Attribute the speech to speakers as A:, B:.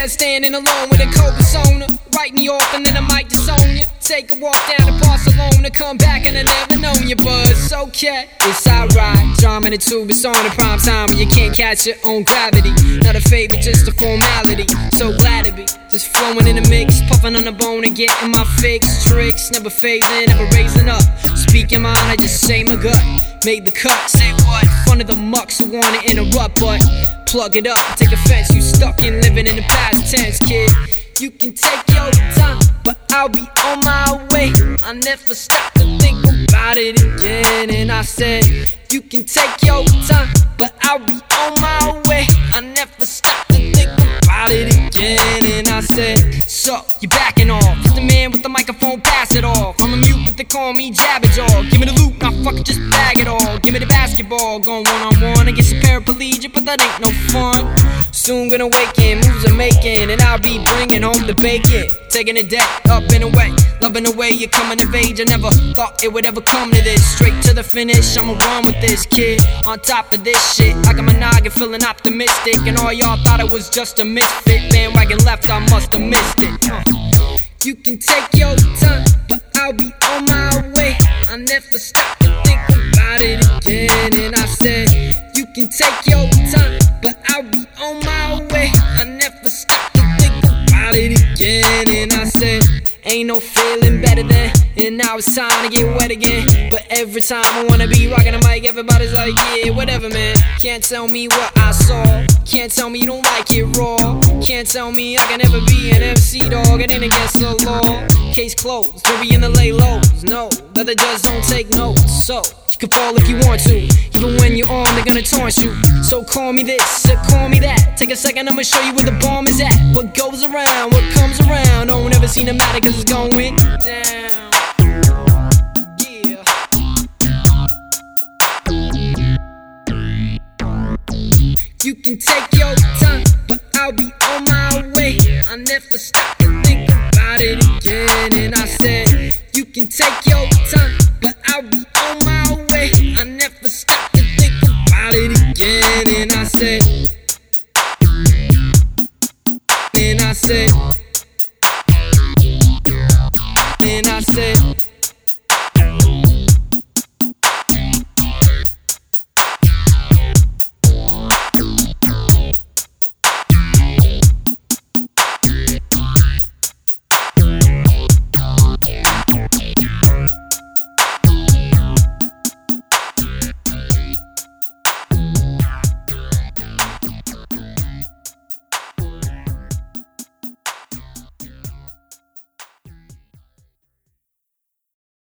A: there standing alone with a cold persona. Write me off and then I might disown you. Take a walk down to Barcelona, come back and I never known you, but it's okay, it's alright. Drama in the tube, it's on in prime time when you can't catch your own gravity. Not a favor, just a formality. So glad to be just flowing in the mix, puffing on the bone and getting my fix. Tricks, never phasing, never raising up. Speaking mine, I just say my gut. Made the cut, say what? Fun of the mucks who wanna interrupt, but plug it up, take offense. You stuck in living in the past tense, kid. You can take your time, but I'll be on my way. I never stop to think about it again. And I said, you can take your time, but I'll be on my way. I never stop to think about it again. And I said, so you're backing off. It's the man with the microphone, pass it off. I'm a mute, but they call me Jabberjaw. Give me the loot, now fuck it, just bag it all. Give me the basketball, going one-on-one against a paraplegic, but that ain't no fun. Soon gonna awaken, moves I'm making, and I'll be bringing home the bacon. Taking a deck, up and away, loving the way you're coming of age. I never thought it would ever come to this. Straight to the finish, I'ma run with this kid. On top of this shit, I got my noggin feeling optimistic, and all y'all thought it was just a misfit. Bandwagon left, I must have missed it. You can take your time, but I'll be on my way. I never stop to think about it again. And I said, you can take your time, but I'll be on my way. I never stop to think about it again. And I said, ain't no feeling better than, and now it's time to get wet again. But every time I wanna be rocking the mic, everybody's like, yeah, whatever, man. Can't tell me what I saw. Can't tell me you don't like it raw. Can't tell me I can never be an MC, dog. It ain't against the law. Case closed, don't be in the lay lows. No, the other judge don't take notes. So you can fall if you want to. Even when you're on, they're gonna taunt you. So call me this, or call me that. Take a second, I'ma show you where the bomb is at. What goes around, what comes around. Don't ever seem to matter cause it's going down. Yeah. You can take your time, but I'll be on my way. I never stop to think about it again. And I said, you can take your time, but I'll be on my way. I never stop to think about it again. And I said,